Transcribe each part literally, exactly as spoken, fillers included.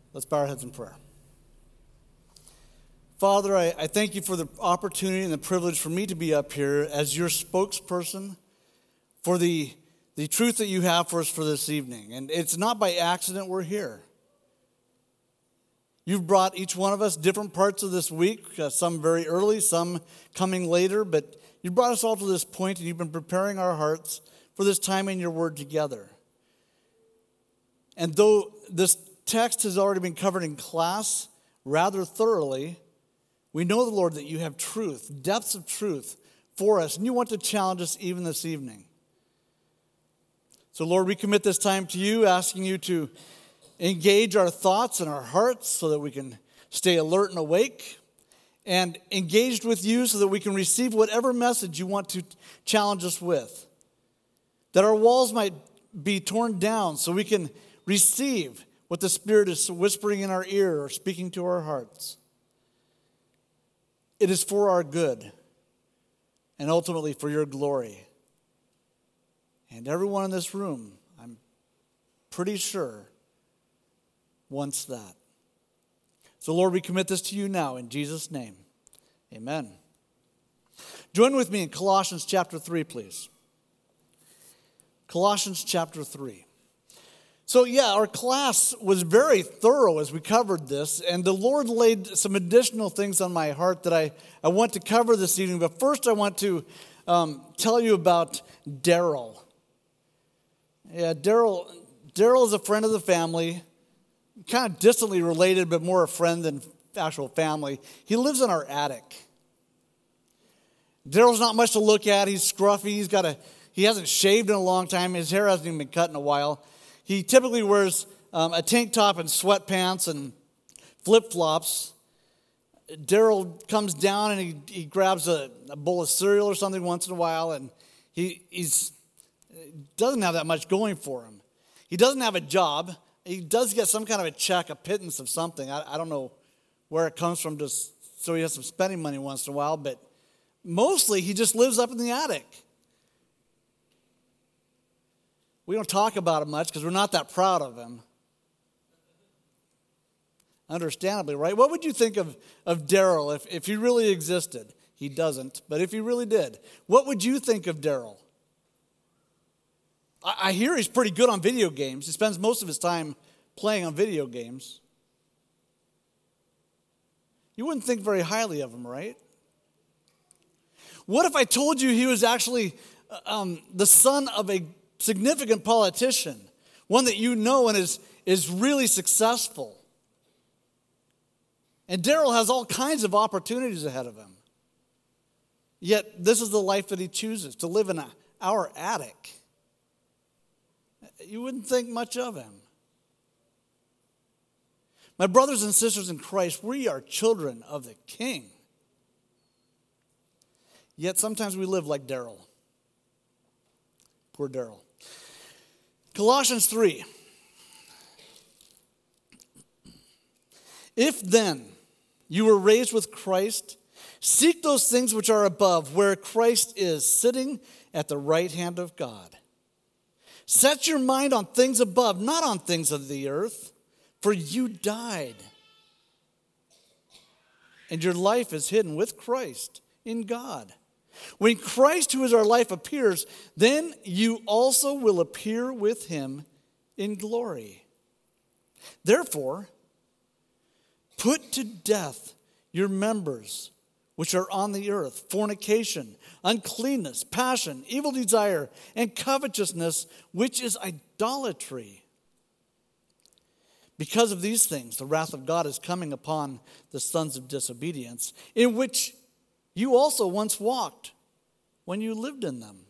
Let's bow our heads in prayer. Father, I, I thank you for the opportunity and the privilege for me to be up here as your spokesperson for the, the truth that you have for us for this evening. And it's not by accident we're here. You've brought each one of us different parts of this week, uh, some very early, some coming later, but you brought us all to this point and you've been preparing our hearts for this time in your word together. And though this text has already been covered in class rather thoroughly, we know, the Lord, that you have truth, depths of truth for us, and you want to challenge us even this evening. So, Lord, we commit this time to you, asking you to engage our thoughts and our hearts so that we can stay alert and awake, and engaged with you so that we can receive whatever message you want to challenge us with. That our walls might be torn down so we can receive what the Spirit is whispering in our ear or speaking to our hearts. It is for our good and ultimately for your glory. And everyone in this room, I'm pretty sure, wants that. So, Lord, we commit this to you now in Jesus' name. Amen. Join with me in Colossians chapter three, please. Colossians chapter three. So yeah, our class was very thorough as we covered this, and the Lord laid some additional things on my heart that I, I want to cover this evening. But first I want to um, tell you about Daryl. Yeah, Daryl Daryl is a friend of the family, kind of distantly related, but more a friend than actual family. He lives in our attic. Daryl's not much to look at. He's scruffy. He's got a he hasn't shaved in a long time. His hair hasn't even been cut in a while. He typically wears um, a tank top and sweatpants and flip-flops. Daryl comes down and he, he grabs a, a bowl of cereal or something once in a while, and he he's, doesn't have that much going for him. He doesn't have a job. He does get some kind of a check, a pittance of something. I, I don't know where it comes from, just so he has some spending money once in a while, but mostly he just lives up in the attic. We don't talk about him much because we're not that proud of him. Understandably, right? What would you think of, of Daryl if, if he really existed? He doesn't, but if he really did, what would you think of Daryl? I, I hear he's pretty good on video games. He spends most of his time playing on video games. You wouldn't think very highly of him, right? What if I told you he was actually um, the son of a significant politician, one that you know and is, is really successful? And Daryl has all kinds of opportunities ahead of him. Yet this is the life that he chooses, to live in a, our attic. You wouldn't think much of him. My brothers and sisters in Christ, we are children of the King. Yet sometimes we live like Daryl. Poor Daryl. Colossians three. If then you were raised with Christ, seek those things which are above, where Christ is, sitting at the right hand of God. Set your mind on things above, not on things of the earth, for you died, and your life is hidden with Christ in God. When Christ, who is our life, appears, then you also will appear with him in glory. Therefore, put to death your members which are on the earth: fornication, uncleanness, passion, evil desire, and covetousness, which is idolatry. Because of these things, the wrath of God is coming upon the sons of disobedience, in which you also once walked when you lived in them.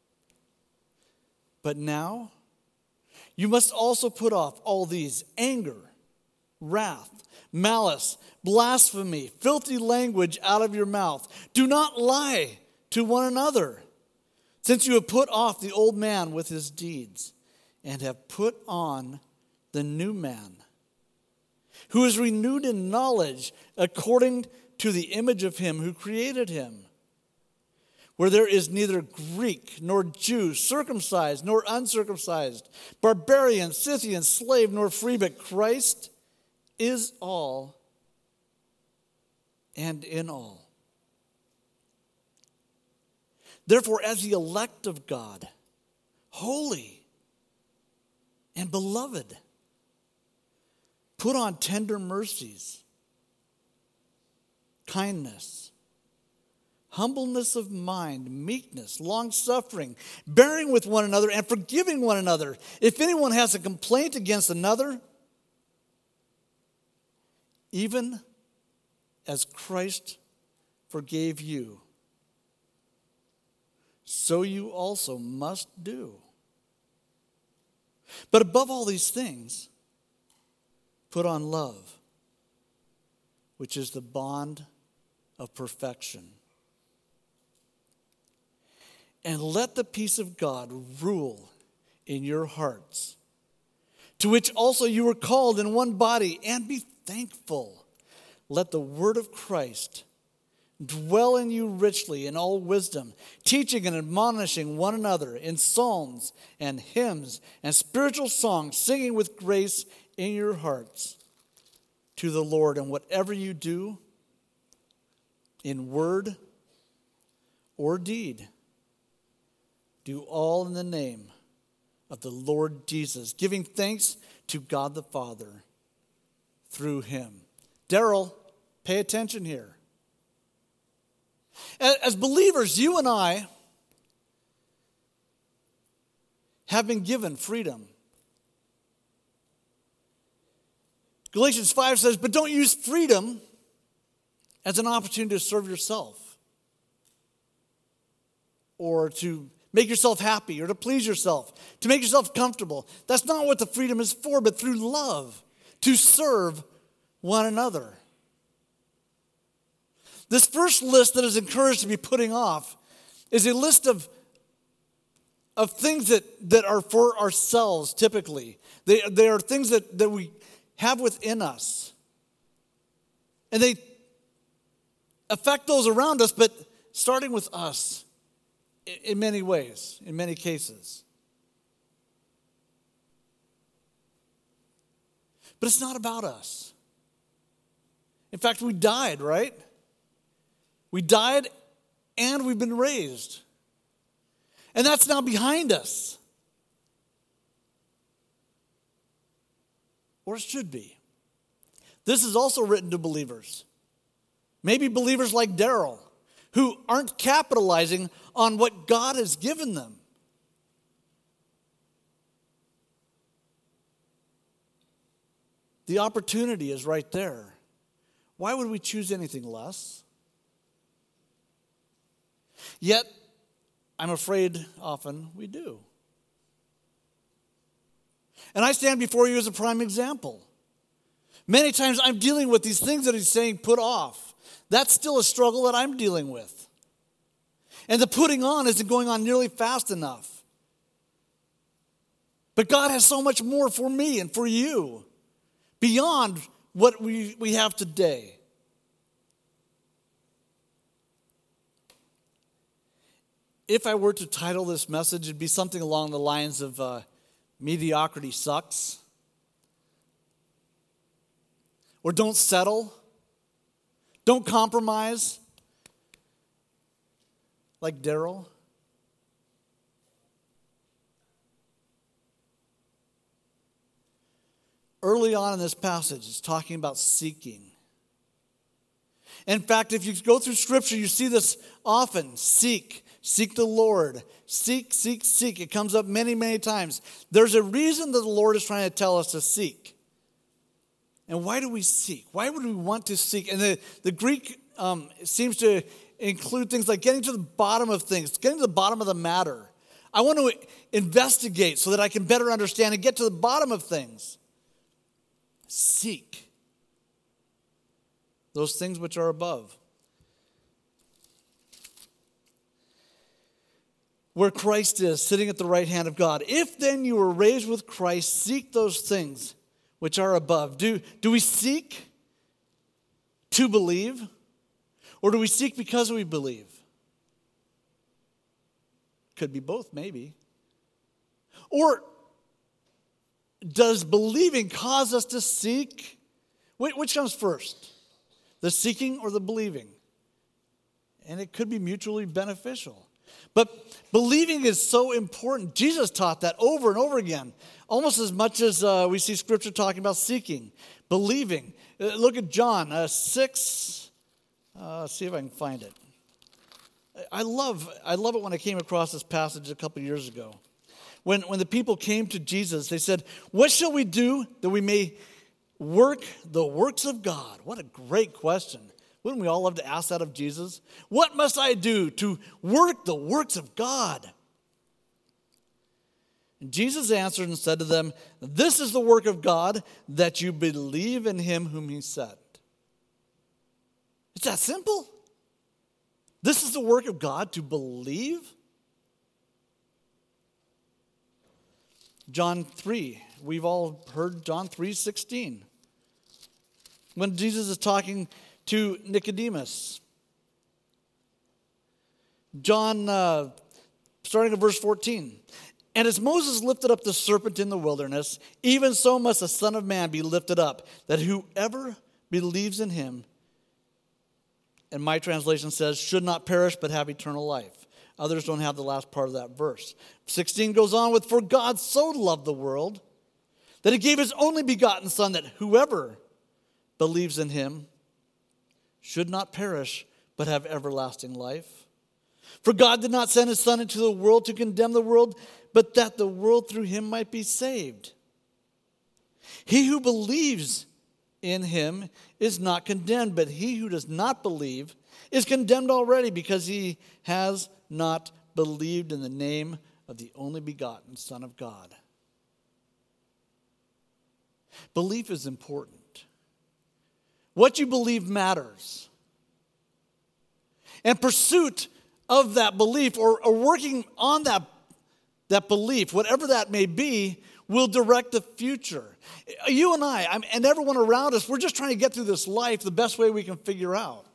But now you must also put off all these: anger, wrath, malice, blasphemy, filthy language out of your mouth. Do not lie to one another, since you have put off the old man with his deeds, and have put on the new man, who is renewed in knowledge according to the image of him who created him, where there is neither Greek nor Jew, circumcised nor uncircumcised, barbarian, Scythian, slave nor free, but Christ is all, and in all. Therefore, as the elect of God, holy and beloved, put on tender mercies, kindness, humbleness of mind, meekness, long-suffering, bearing with one another and forgiving one another. If anyone has a complaint against another, even as Christ forgave you, so you also must do. But above all these things, put on love, which is the bond of perfection. And let the peace of God rule in your hearts, to which also you were called in one body, and be thankful. Let the word of Christ dwell in you richly in all wisdom, teaching and admonishing one another in psalms and hymns and spiritual songs, singing with grace in your hearts to the Lord. And whatever you do, in word or deed, do all in the name of the Lord Jesus, giving thanks to God the Father through him. Daryl, pay attention here. As believers, you and I have been given freedom. Galatians five says, but don't use freedom as an opportunity to serve yourself or to make yourself happy or to please yourself, to make yourself comfortable. That's not what the freedom is for, but through love, to serve one another. This first list that is encouraged to be putting off is a list of, of things that, that are for ourselves typically. They, they are things that, that we have within us. And they affect those around us, but starting with us in, in many ways, in many cases. But it's not about us. In fact, we died, right? We died and we've been raised. And that's now behind us. Or it should be. This is also written to believers. Maybe believers like Daryl, who aren't capitalizing on what God has given them. The opportunity is right there. Why would we choose anything less? Yet, I'm afraid often we do. And I stand before you as a prime example. Many times I'm dealing with these things that he's saying put off. That's still a struggle that I'm dealing with. And the putting on isn't going on nearly fast enough. But God has so much more for me and for you beyond what we, we have today. If I were to title this message, it'd be something along the lines of uh, mediocrity sucks. Or don't settle. Don't compromise. Like Daryl. Early on in this passage, it's talking about seeking. In fact, if you go through Scripture, you see this often. Seek. Seek the Lord. Seek, seek, seek. It comes up many, many times. There's a reason that the Lord is trying to tell us to seek. And why do we seek? Why would we want to seek? And the, the Greek um, seems to include things like getting to the bottom of things, getting to the bottom of the matter. I want to investigate so that I can better understand and get to the bottom of things. Seek those things which are above. Where Christ is, sitting at the right hand of God. If then you were raised with Christ, seek those things which are above. Do, do we seek to believe? Or do we seek because we believe? Could be both, maybe. Or does believing cause us to seek? Which comes first? The seeking or the believing? And it could be mutually beneficial. But believing is so important. Jesus taught that over and over again, almost as much as uh, we see Scripture talking about seeking, believing. Uh, look at John uh, six. Uh, let's see if I can find it. I love, I love it when I came across this passage a couple years ago. When, when the people came to Jesus, they said, "What shall we do that we may work the works of God?" What a great question. Wouldn't we all love to ask that of Jesus? What must I do to work the works of God? And Jesus answered and said to them, "This is the work of God, that you believe in him whom he sent." It's that simple. This is the work of God, to believe. John three, we've all heard John three sixteen. When Jesus is talking to Nicodemus. John, uh, starting at verse fourteen. "And as Moses lifted up the serpent in the wilderness, even so must the Son of Man be lifted up, that whoever believes in him," and my translation says, "should not perish but have eternal life." Others don't have the last part of that verse. sixteen goes on with, "For God so loved the world that he gave his only begotten Son, that whoever believes in him should not perish, but have everlasting life. For God did not send his Son into the world to condemn the world, but that the world through him might be saved. He who believes in him is not condemned, but he who does not believe is condemned already, because he has not believed in the name of the only begotten Son of God." Belief is important. What you believe matters. And pursuit of that belief, or, or working on that, that belief, whatever that may be, will direct the future. You and I, I'm, and everyone around us, we're just trying to get through this life the best way we can figure out.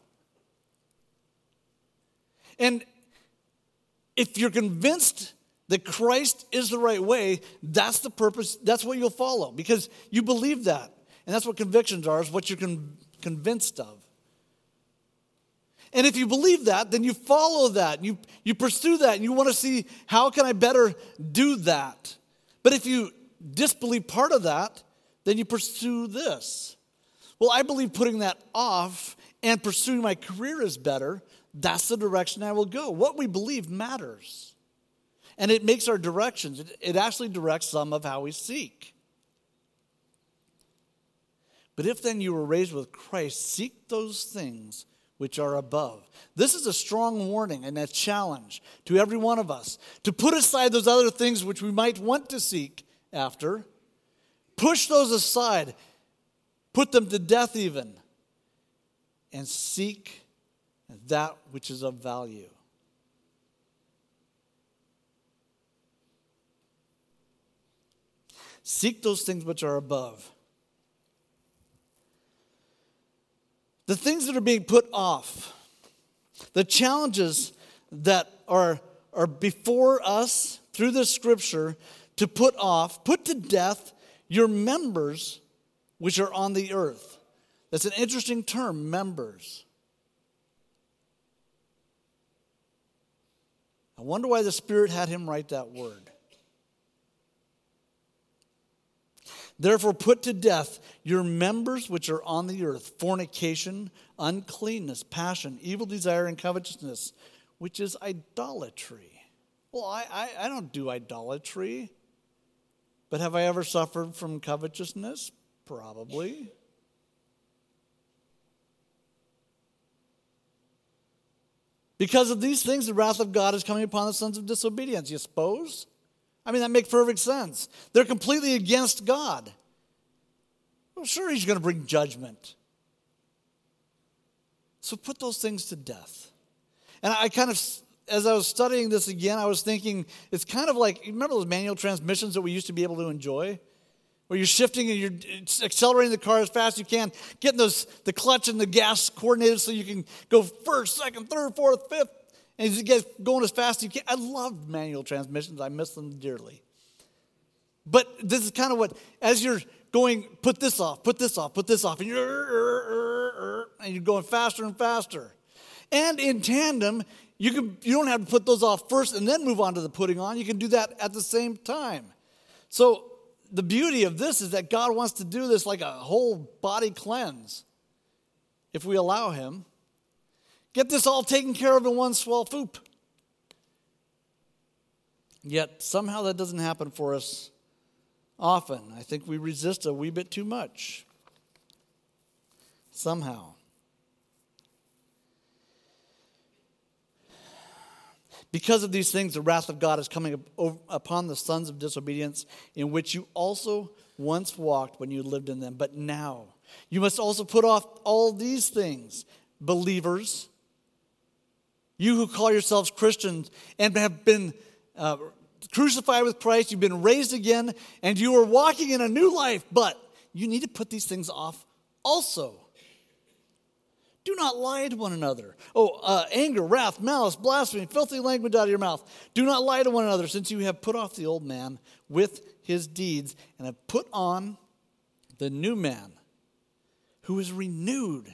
And if you're convinced that Christ is the right way, that's the purpose, that's what you'll follow, because you believe that. And that's what convictions are, is what you're con- convinced of. And if you believe that, then you follow that. You, you pursue that, and you want to see, how can I better do that? But if you disbelieve part of that, then you pursue this. Well, I believe putting that off and pursuing my career is better. That's the direction I will go. What we believe matters. And it makes our directions. It, it actually directs some of how we seek. But if then you were raised with Christ, seek those things which are above. This is a strong warning and a challenge to every one of us, to put aside those other things which we might want to seek after. Push those aside. Put them to death even. And seek that which is of value. Seek those things which are above. The things that are being put off, the challenges that are, are before us through this scripture to put off, put to death your members which are on the earth. That's an interesting term, members. I wonder why the Spirit had him write that word. Therefore put to death your members which are on the earth: fornication, uncleanness, passion, evil desire, and covetousness, which is idolatry. Well, I, I, I don't do idolatry. But have I ever suffered from covetousness? Probably. Because of these things, the wrath of God is coming upon the sons of disobedience, you suppose? I mean, that makes perfect sense. They're completely against God. Well, sure, he's going to bring judgment. So put those things to death. And I kind of, as I was studying this again, I was thinking, it's kind of like, you remember those manual transmissions that we used to be able to enjoy? Where you're shifting and you're accelerating the car as fast as you can, getting those the clutch and the gas coordinated so you can go first, second, third, fourth, fifth, and you get going as fast as you can. I love manual transmissions. I miss them dearly. But this is kind of what, as you're going, put this off, put this off, put this off, and you're, and you're going faster and faster. And in tandem, you can you don't have to put those off first and then move on to the putting on. You can do that at the same time. So the beauty of this is that God wants to do this like a whole body cleanse, if we allow him. Get this all taken care of in one swell swoop. Yet somehow that doesn't happen for us often. I think we resist a wee bit too much. Somehow. Because of these things, the wrath of God is coming upon the sons of disobedience, in which you also once walked when you lived in them. But now, you must also put off all these things, believers. You who call yourselves Christians and have been uh, crucified with Christ, you've been raised again, and you are walking in a new life. But you need to put these things off also. Do not lie to one another. Oh, uh, anger, wrath, malice, blasphemy, filthy language out of your mouth. Do not lie to one another, since you have put off the old man with his deeds and have put on the new man, who is renewed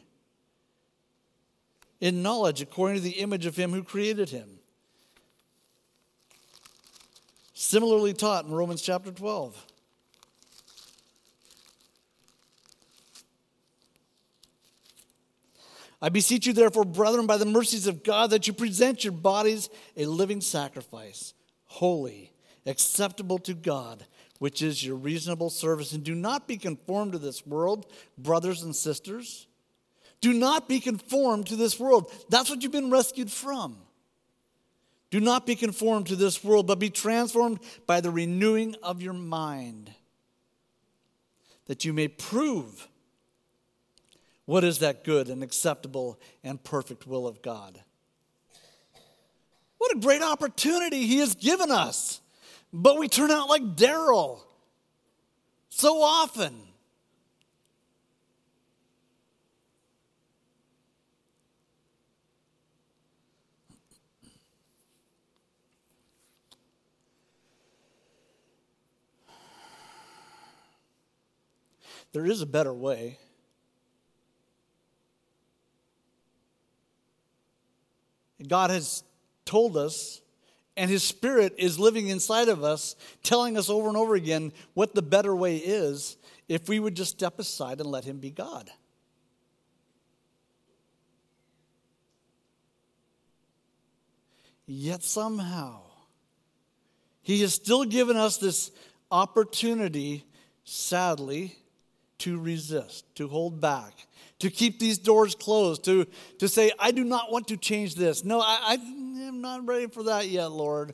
in knowledge according to the image of him who created him. Similarly taught in Romans chapter twelve. I beseech you, therefore, brethren, by the mercies of God, that you present your bodies a living sacrifice, holy, acceptable to God, which is your reasonable service. And do not be conformed to this world, brothers and sisters. Do not be conformed to this world. That's what you've been rescued from. Do not be conformed to this world, but be transformed by the renewing of your mind, that you may prove what is that good and acceptable and perfect will of God. What a great opportunity he has given us. But we turn out like Daryl so often. There is a better way. God has told us, and his Spirit is living inside of us, telling us over and over again what the better way is, if we would just step aside and let him be God. Yet somehow, he has still given us this opportunity, sadly, to resist, to hold back, to keep these doors closed, to, to say, I do not want to change this. No, I, I am not ready for that yet, Lord.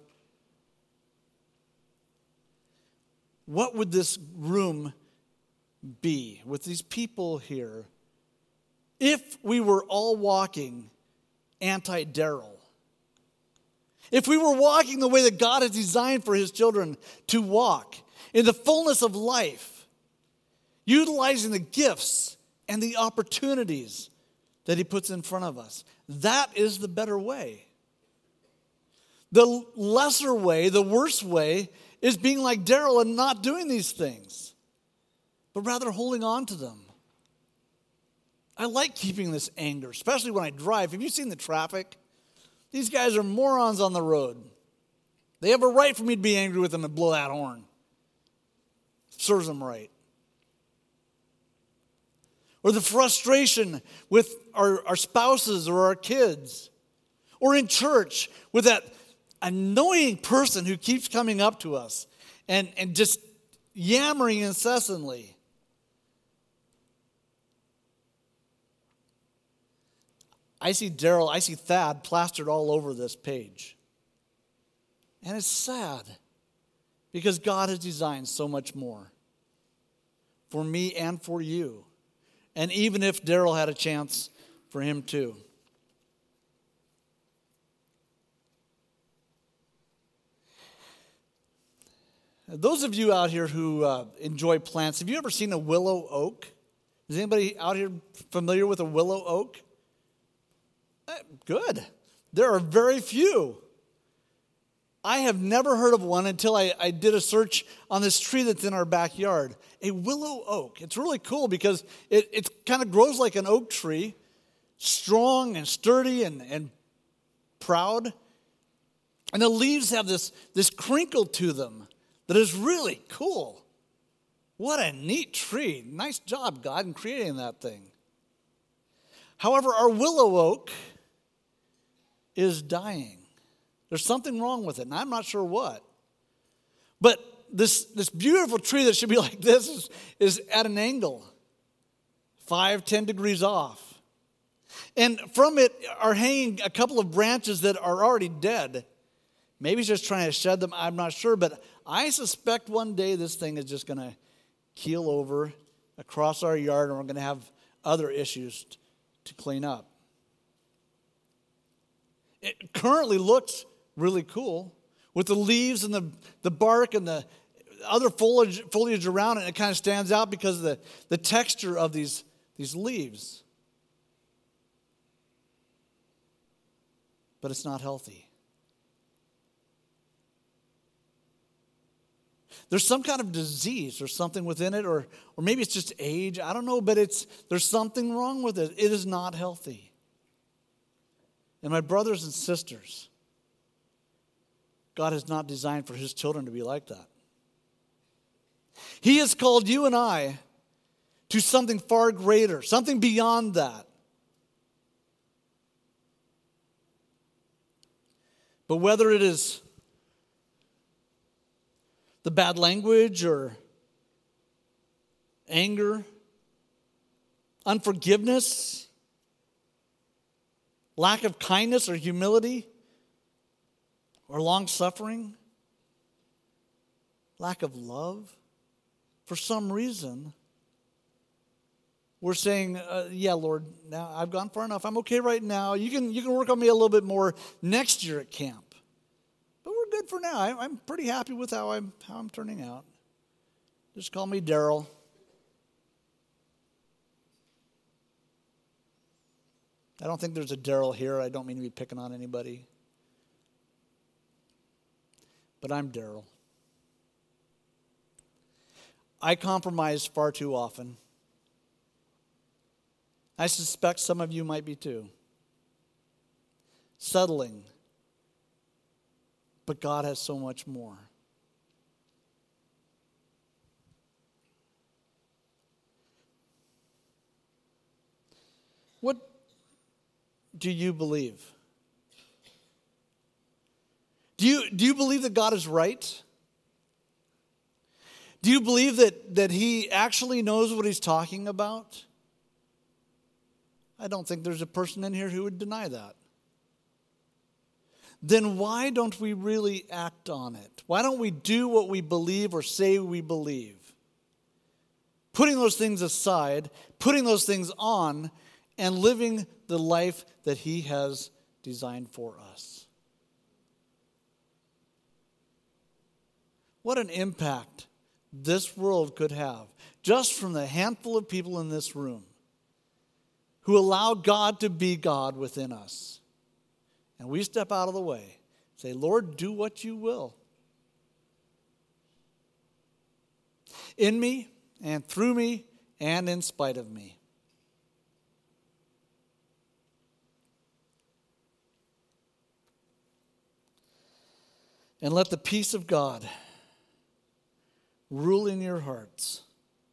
What would this room be with these people here if we were all walking anti-Daryl? If we were walking the way that God has designed for his children to walk, in the fullness of life, utilizing the gifts and the opportunities that he puts in front of us. That is the better way. The lesser way, the worse way, is being like Daryl and not doing these things, but rather holding on to them. I like keeping this anger, especially when I drive. Have you seen the traffic? These guys are morons on the road. They have a right for me to be angry with them and blow that horn. Serves them right. Or the frustration with our, our spouses or our kids. Or in church with that annoying person who keeps coming up to us and, and just yammering incessantly. I see Daryl, I see Thad plastered all over this page. And it's sad because God has designed so much more for me and for you. And even if Daryl had a chance, for him too. Those of you out here who uh, enjoy plants, have you ever seen a willow oak? Is anybody out here familiar with a willow oak? Eh, good. There are very few. I have never heard of one until I, I did a search on this tree that's in our backyard, a willow oak. It's really cool because it, it kind of grows like an oak tree, strong and sturdy and, and proud. And the leaves have this, this crinkle to them that is really cool. What a neat tree. Nice job, God, in creating that thing. However, our willow oak is dying. There's something wrong with it, and I'm not sure what. But this, this beautiful tree that should be like this is, is at an angle, five, ten degrees off. And from it are hanging a couple of branches that are already dead. Maybe he's just trying to shed them, I'm not sure. But I suspect one day this thing is just going to keel over across our yard, and we're going to have other issues t- to clean up. It currently looks really cool with the leaves and the, the bark and the other foliage, foliage around it. It kind of stands out because of the, the texture of these, these leaves. But it's not healthy. There's some kind of disease or something within it, or, or maybe it's just age. I don't know, but it's there's something wrong with it. It is not healthy. And my brothers and sisters, God has not designed for his children to be like that. He has called you and I to something far greater, something beyond that. But whether it is the bad language or anger, unforgiveness, lack of kindness or humility, or long-suffering, lack of love, for some reason, we're saying, uh, yeah, Lord, now I've gone far enough. I'm okay right now. You can, you can work on me a little bit more next year at camp. But we're good for now. I, I'm pretty happy with how I'm, how I'm turning out. Just call me Daryl. I don't think there's a Daryl here. I don't mean to be picking on anybody. But I'm Daryl. I compromise far too often. I suspect some of you might be too. Settling. But God has so much more. What do you believe? Do you, do you believe that God is right? Do you believe that, that he actually knows what he's talking about? I don't think there's a person in here who would deny that. Then why don't we really act on it? Why don't we do what we believe or say we believe? Putting those things aside, putting those things on, and living the life that he has designed for us. What an impact this world could have just from the handful of people in this room who allow God to be God within us. And we step out of the way, say, Lord, do what you will. In me and through me and in spite of me. And let the peace of God rule in your hearts.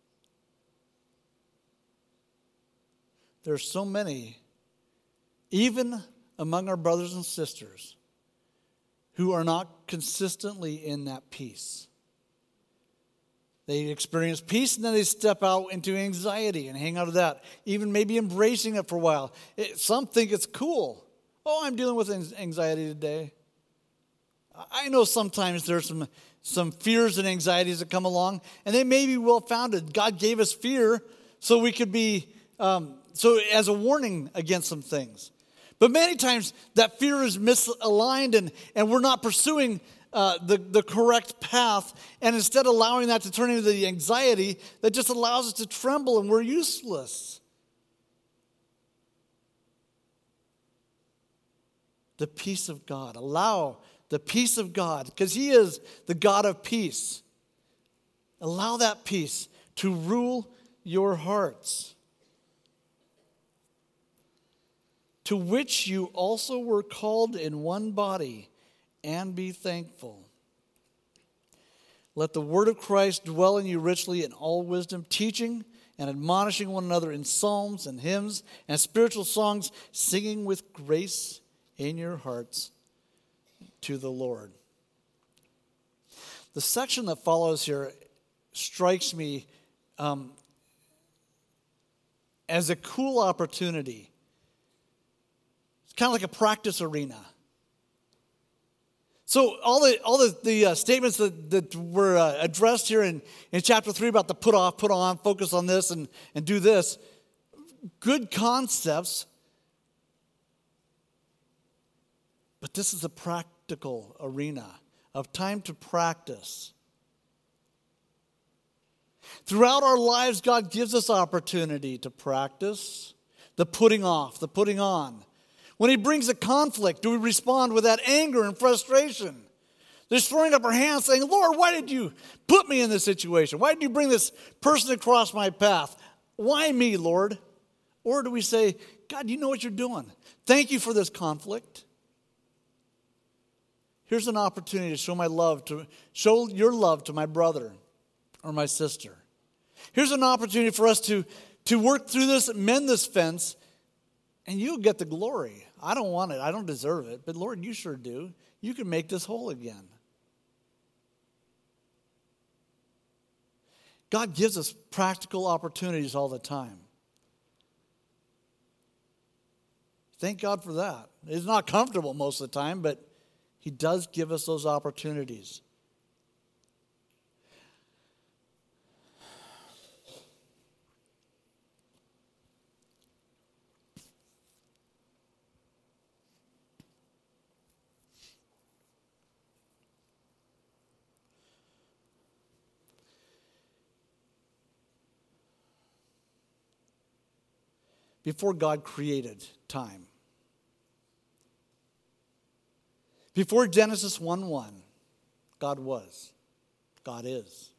There are so many, even among our brothers and sisters, who are not consistently in that peace. They experience peace and then they step out into anxiety and hang out of that, even maybe embracing it for a while. It, some think it's cool. Oh, I'm dealing with anxiety today. I know sometimes there's some, some fears and anxieties that come along, and they may be well-founded. God gave us fear so we could be, um, so as a warning against some things. But many times that fear is misaligned, and, and we're not pursuing uh, the, the correct path, and instead allowing that to turn into the anxiety that just allows us to tremble, and we're useless. The peace of God. Allow the peace of God, because he is the God of peace. Allow that peace to rule your hearts, to which you also were called in one body, and be thankful. Let the word of Christ dwell in you richly in all wisdom, teaching and admonishing one another in psalms and hymns and spiritual songs, singing with grace in your hearts to the Lord. The section that follows here strikes me um, as a cool opportunity. It's kind of like a practice arena. So all the all the, the uh, statements that, that were uh, addressed here in, in chapter three about the put off, put on, focus on this, and, and do this, good concepts, but this is a practical arena of time to practice. Throughout our lives, God gives us opportunity to practice the putting off, the putting on. When he brings a conflict, do we respond with that anger and frustration? Just throwing up our hands saying, Lord, why did you put me in this situation? Why did you bring this person across my path? Why me, Lord? Or do we say, God, you know what you're doing. Thank you for this conflict. Here's an opportunity to show my love, to show your love to my brother or my sister. Here's an opportunity for us to, to work through this, mend this fence, and you'll get the glory. I don't want it. I don't deserve it. But Lord, you sure do. You can make this whole again. God gives us practical opportunities all the time. Thank God for that. It's not comfortable most of the time, but he does give us those opportunities. Before God created time, before Genesis one one, God was, God is.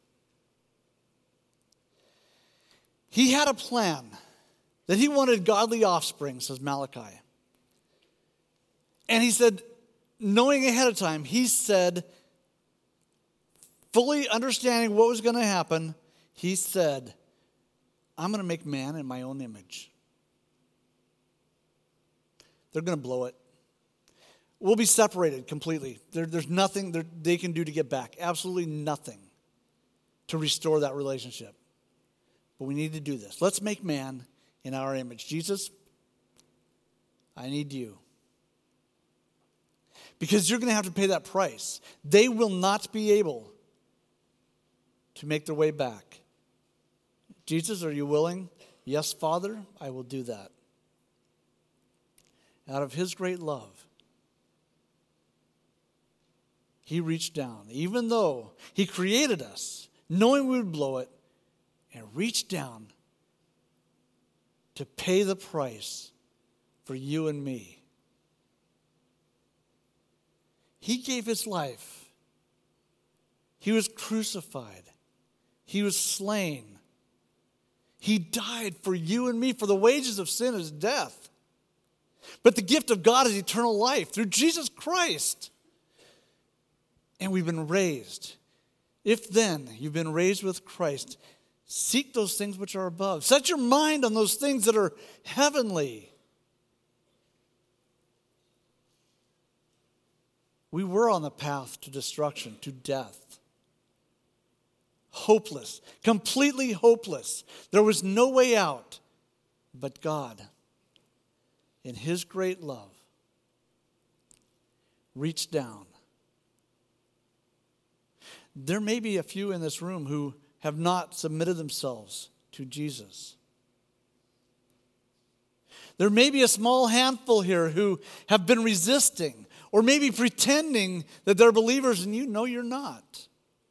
He had a plan that he wanted godly offspring, says Malachi. And he said, knowing ahead of time, he said, fully understanding what was going to happen, he said, I'm going to make man in my own image. They're going to blow it. We'll be separated completely. There, there's nothing they can do to get back. Absolutely nothing to restore that relationship. But we need to do this. Let's make man in our image. Jesus, I need you. Because you're going to have to pay that price. They will not be able to make their way back. Jesus, are you willing? Yes, Father, I will do that. Out of his great love, he reached down, even though he created us, knowing we would blow it, and reached down to pay the price for you and me. He gave his life. He was crucified. He was slain. He died for you and me, for the wages of sin is death. But the gift of God is eternal life through Jesus Christ. And we've been raised. If then you've been raised with Christ, seek those things which are above. Set your mind on those things that are heavenly. We were on the path to destruction, to death. Hopeless, completely hopeless. There was no way out but God, in his great love, reached down. There may be a few in this room who have not submitted themselves to Jesus. There may be a small handful here who have been resisting or maybe pretending that they're believers and you know you're not.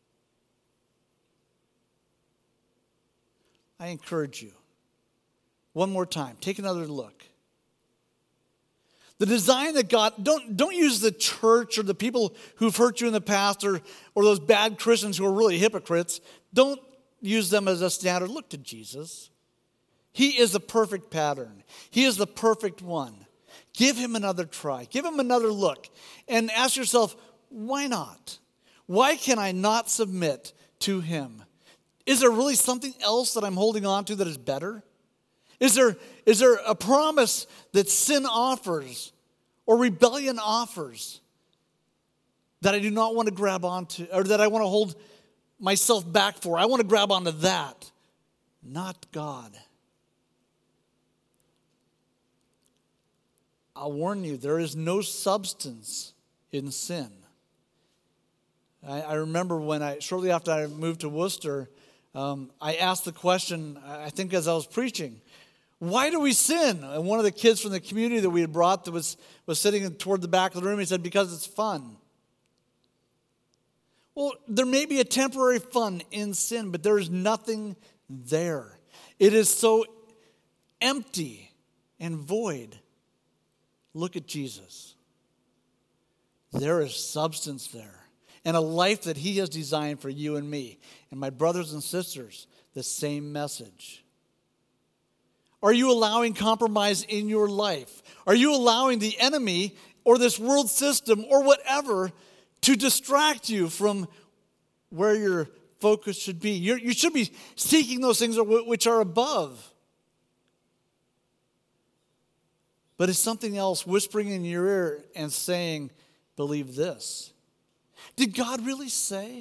I encourage you, one more time, take another look. The design that God, don't, don't use the church or the people who've hurt you in the past or, or those bad Christians who are really hypocrites. Don't use them as a standard. Look to Jesus. He is the perfect pattern. He is the perfect one. Give him another try. Give him another look. And ask yourself, why not? Why can I not submit to him? Is there really something else that I'm holding on to that is better? Is there, is there a promise that sin offers or rebellion offers that I do not want to grab onto or that I want to hold myself back for? I want to grab onto that, not God. I'll warn you, there is no substance in sin. I, I remember when I, shortly after I moved to Worcester, um, I asked the question, I think as I was preaching, why do we sin? And one of the kids from the community that we had brought that was, was sitting toward the back of the room, he said, because it's fun. Well, there may be a temporary fun in sin, but there is nothing there. It is so empty and void. Look at Jesus. There is substance there and a life that he has designed for you and me. And my brothers and sisters, the same message. Are you allowing compromise in your life? Are you allowing the enemy or this world system or whatever to distract you from where your focus should be? You're, you should be seeking those things which are above. But it's something else whispering in your ear and saying, believe this. Did God really say?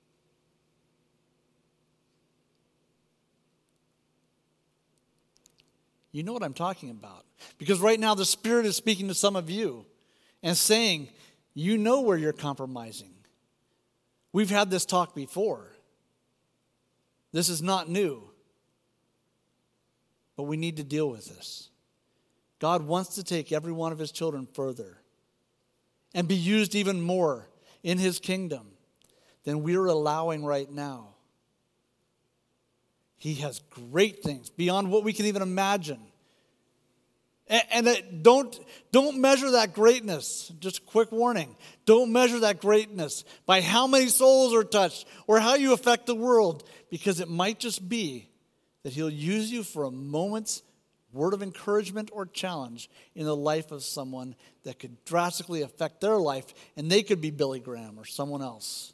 You know what I'm talking about. Because right now the Spirit is speaking to some of you and saying, you know where you're compromising. We've had this talk before. This is not new. But we need to deal with this. God wants to take every one of his children further and be used even more in his kingdom than we're allowing right now. He has great things beyond what we can even imagine. And, and don't, don't measure that greatness. Just a quick warning. Don't measure that greatness by how many souls are touched or how you affect the world, because it might just be that he'll use you for a moment's word of encouragement or challenge in the life of someone that could drastically affect their life, and they could be Billy Graham or someone else.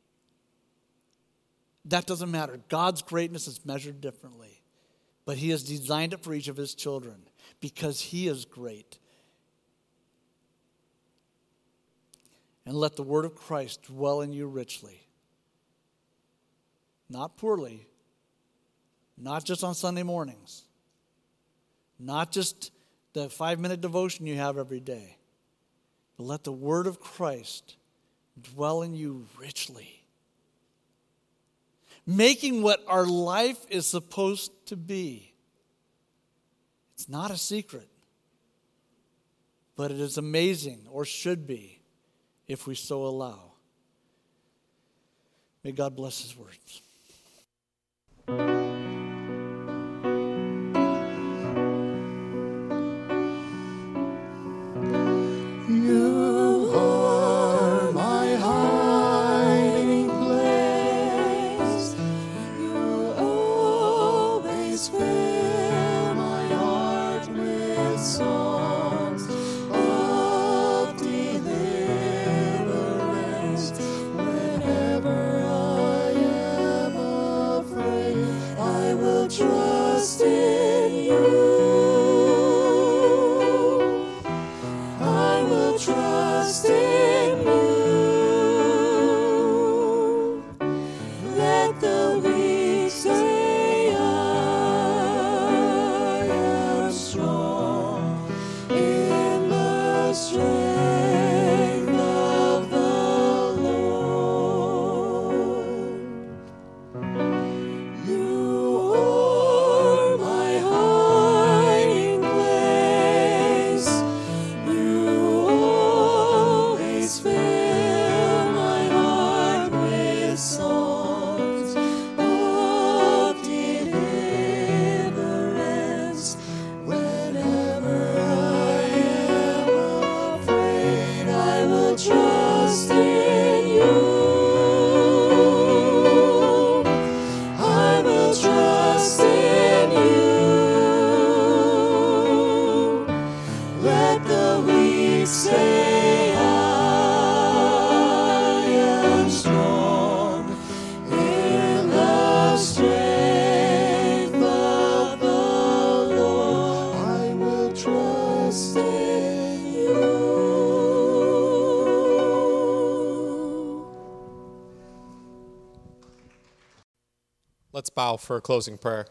That doesn't matter. God's greatness is measured differently. But he has designed it for each of his children because he is great. And let the word of Christ dwell in you richly. Not poorly. Not just on Sunday mornings. Not just the five-minute devotion you have every day. But let the word of Christ dwell in you richly. Making what our life is supposed to be. It's not a secret, but it is amazing, or should be, if we so allow. May God bless his words. say I am strong in the strength of the Lord. I will trust in you. Let's bow for a closing prayer.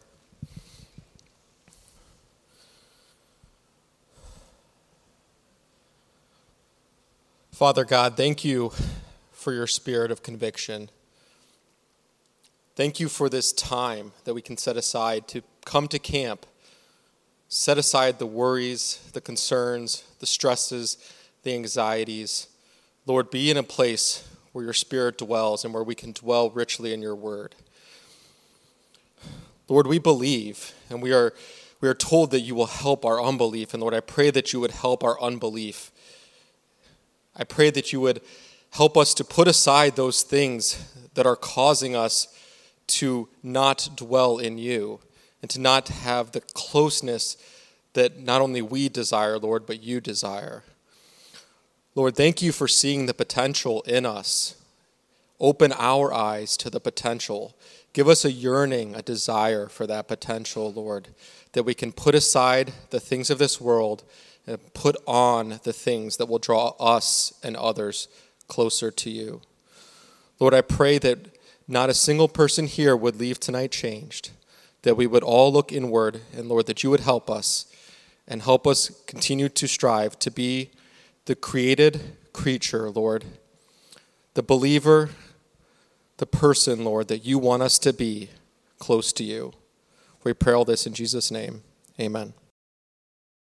Father God, thank you for your spirit of conviction. Thank you for this time that we can set aside to come to camp, set aside the worries, the concerns, the stresses, the anxieties. Lord, be in a place where your spirit dwells and where we can dwell richly in your word. Lord, we believe, and we are we are told that you will help our unbelief. And Lord, I pray that you would help our unbelief. I pray that you would help us to put aside those things that are causing us to not dwell in you and to not have the closeness that not only we desire, Lord, but you desire. Lord, thank you for seeing the potential in us. Open our eyes to the potential. Give us a yearning, a desire for that potential, Lord, that we can put aside the things of this world and put on the things that will draw us and others closer to you. Lord, I pray that not a single person here would leave tonight changed, that we would all look inward, and Lord, that you would help us and help us continue to strive to be the created creature, Lord, the believer, the person, Lord, that you want us to be close to you. We pray all this in Jesus' name. Amen.